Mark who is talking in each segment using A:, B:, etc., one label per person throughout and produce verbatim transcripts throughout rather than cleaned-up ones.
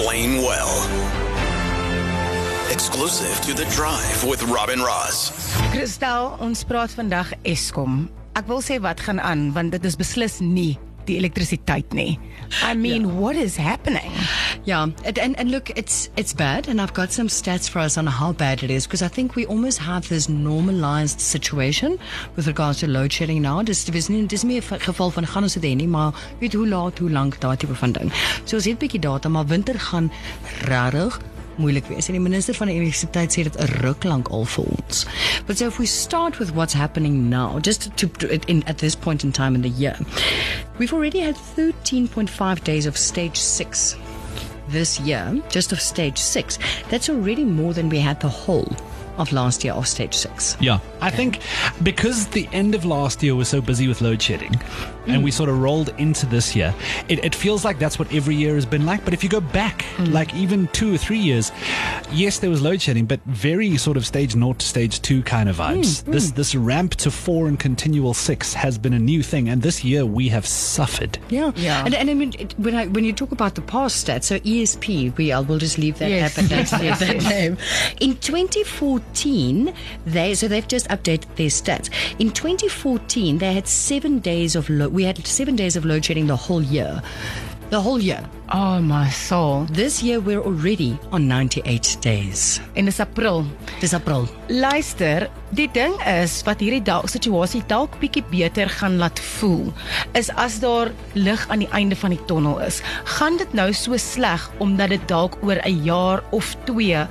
A: explain well. Exclusive to The Drive with Robin Ross.
B: Christel, ons praat vandag Eskom. Ek wil sê wat gaan aan, want dit is beslis nie die elektrisiteit nie. I mean, yeah. What is happening?
C: Yeah, and, and, and look, it's it's bad, and I've got some stats for us on how bad it is, because I think we almost have this normalized situation with regards to load shedding now. Dis dis nie dis nie 'n geval van gaan ons dit hê nie, maar weet hoe laat, hoe lank daai tipe van ding. So ons het 'n bietjie data, maar winter gaan regtig moeilik wees. En die minister van die elektrisiteit sê dit 'n ruk lank al vir ons. But so if we start with what's happening now, just to, to in, at this point in time in the year, we've already had thirteen point five days of stage six this year, just of stage six. That's already more than we had the whole of last year of stage six.
D: Yeah, I think because the end of last year was so busy with load shedding, mm. and we sort of rolled into this year, it, it feels like that's what every year has been like. But if you go back, mm. like even two or three years, yes, there was load shedding, but very sort of stage naught to stage two kind of vibes. Mm. This mm. this ramp to four and continual six has been a new thing, and this year we have suffered.
C: Yeah, yeah. And, and I mean, it, when I when you talk about the past stats, so E S P, we I will just leave that
B: yes.
C: at that, yes, that yes. name. In twenty fourteen. They so they've just updated their stats. In twenty fourteen, they had seven days of lo- we had seven days of load shedding the whole year, the whole year.
B: Oh my soul!
C: This year we're already on ninety-eight days.
B: En dis April.
C: Dis April.
B: Luister, die ding is wat hierdie dalk situasie dalk bietjie beter gaan laat voel, is as daar lig aan die einde van die tonnel is. Gaan dit nou so sleg omdat dit dalk oor 'n jaar of twee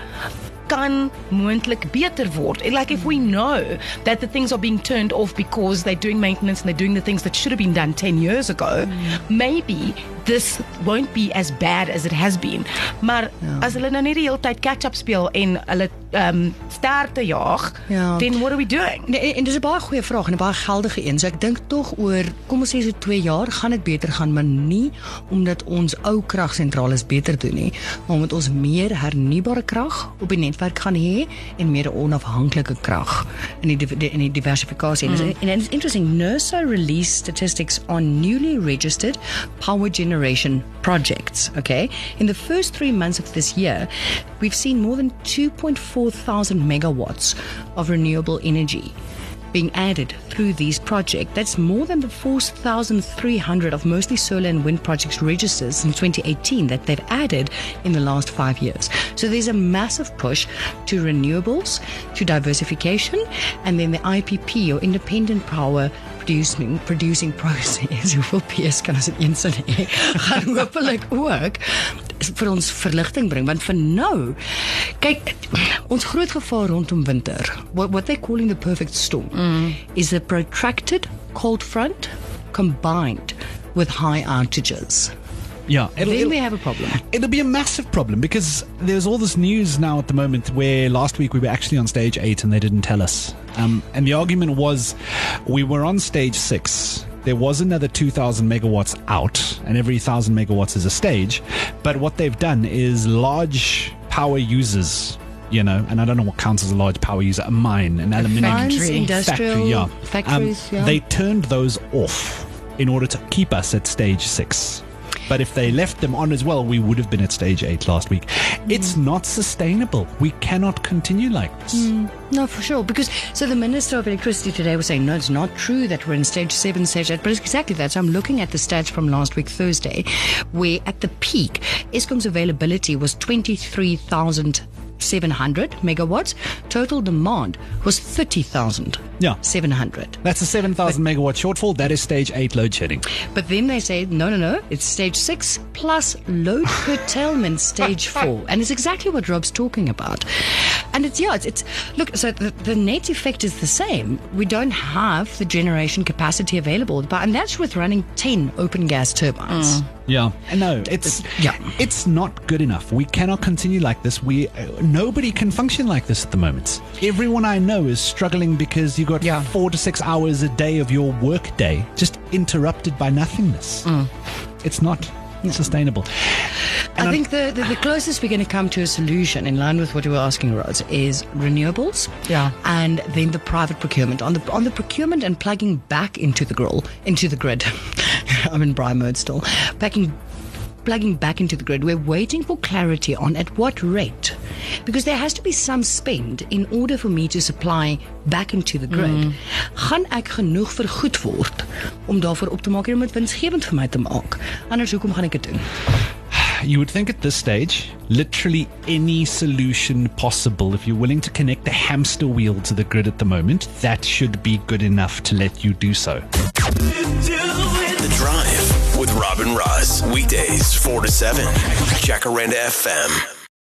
B: kan moontlik beter word. Like if we know that the things are being turned off because they're doing maintenance and they're doing the things that should have been done ten years ago, mm. maybe this won't be as bad as it has been. Maar ja. as hulle nou nie die hele tyd catch-up speel en hulle um, sterte jaag, ja. then what are we doing?
C: Nee, en dis 'n baie goeie vraag en 'n baie geldige een. So ek dink tog oor, kom ons sê so twee jaar gaan dit beter gaan, maar nie omdat ons ou kragsentrale beter doen nie, maar omdat ons meer hernubare krag op die netwerk gaan hê en meer onafhanklike krag in die in die diversifikasie. Mm. And, and it's interesting, NERSA released statistics on newly registered power generation projects. Okay, in the first three months of this year, we've seen more than two point four thousand megawatts of renewable energy being added through these projects. That's more than the four thousand three hundred of mostly solar and wind projects registered in twenty eighteen that they've added in the last five years. So there's a massive push to renewables, to diversification, and then the I P P, or independent power producing producing process, hoeveel P's kan ons in een sin hê, gaan hopelik ook vir ons verligting bring, want vir nou, kyk, ons groot gevaar rondom winter, what, what they're calling the perfect storm, mm. is a protracted cold front combined with high outages.
D: Yeah, it'll,
C: then
D: it'll,
C: we have a problem.
D: It'll be a massive problem because there's all this news now at the moment where last week we were actually on stage eight and they didn't tell us. Um, and the argument was we were on stage six. There was another two thousand megawatts out, and every one thousand megawatts is a stage. But what they've done is large power users, you know, and I don't know what counts as a large power user, a mine, an aluminium
C: factory, industrial
D: factory, yeah.
C: factories.
D: Um,
C: yeah.
D: They turned those off in order to keep us at stage six. But if they left them on as well, we would have been at stage eight last week. Mm. It's not sustainable. We cannot continue like this.
C: Mm. No, for sure. Because, so the Minister of Electricity today was saying, no, it's not true that we're in stage seven, stage eight. But it's exactly that. So I'm looking at the stats from last week, Thursday, where at the peak, Eskom's availability was twenty-three thousand seven hundred megawatts. Total demand was thirty thousand
D: yeah.
C: seven hundred.
D: That's a seven thousand megawatt shortfall. That is stage eight load shedding.
C: But then they say, no, no, no, it's stage six plus load curtailment stage four. And it's exactly what Rob's talking about. And it's, yeah, it's, it's look, so the, the net effect is the same. We don't have the generation capacity available, but, and that's with running ten open gas turbines.
D: Mm. Yeah, no, it's
C: yeah.
D: it's not good enough. We cannot continue like this. We uh, nobody can function like this at the moment. Everyone I know is struggling because you got yeah. four to six hours a day of your work day just interrupted by nothingness. Mm. It's not yeah. sustainable.
C: And I think the, the, the closest we're going to come to a solution, in line with what you were asking, Rods, is renewables,
B: yeah,
C: and then the private procurement. On the on the procurement and plugging back into the grill, into the grid. I'm in Brian mode still. Backing plugging back into the grid. We're waiting for clarity on at what rate. Because there has to be some spend in order for me to supply back into the grid. Mm. Gaan ek genoeg vergoed word om daarvoor op te maak en om dit winsgewend vir my te maak? Anders hoekom gaan ek dit doen?
D: You would think at this stage, literally any solution possible, if you're willing to connect the hamster wheel to the grid at the moment, that should be good enough to let you do so.
A: The Drive with Robin Ross. Weekdays, four to seven. Jacaranda F M.